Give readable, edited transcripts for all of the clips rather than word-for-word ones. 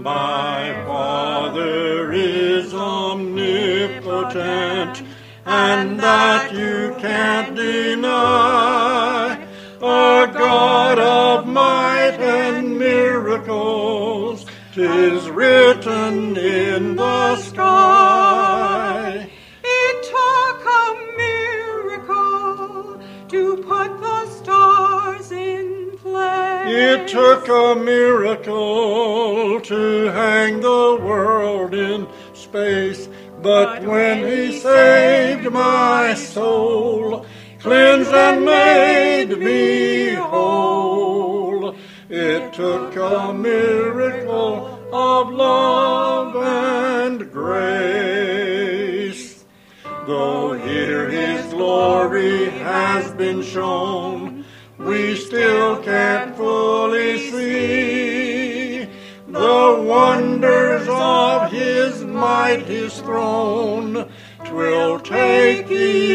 My Father is omnipotent, and that you can't deny. A God of might and miracles, 'tis written in the sky. It took a miracle to put the stars in place. It took a miracle to hang the world in space. But when he saved my soul, cleansed and made me whole, it took a miracle of love and grace. Though here his glory has been shown, we still can't fully see the wonders of his might, his throne. 'Twill take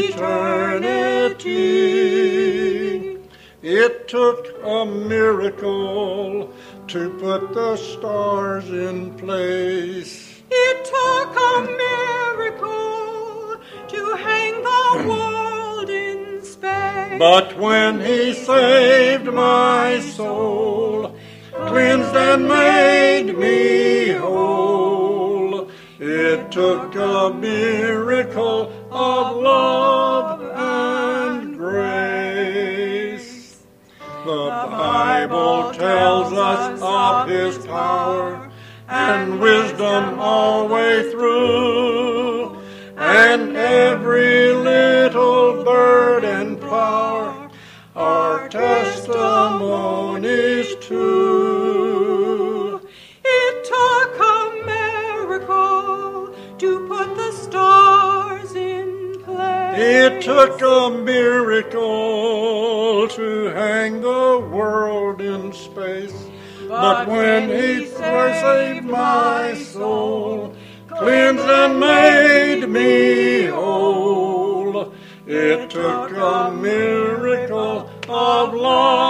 eternity. It took a miracle to put the stars in place. It took a miracle to hang the world in space. But when he saved my soul, cleansed and made me whole, it took a miracle of love and grace. The Bible tells us of his power and wisdom all the way through, and every little bird and flower are testimonies too. It took a miracle to put the stars in place. It took a miracle to hang the world in space. But when he saved my soul, cleansed and made me whole, it took a miracle of love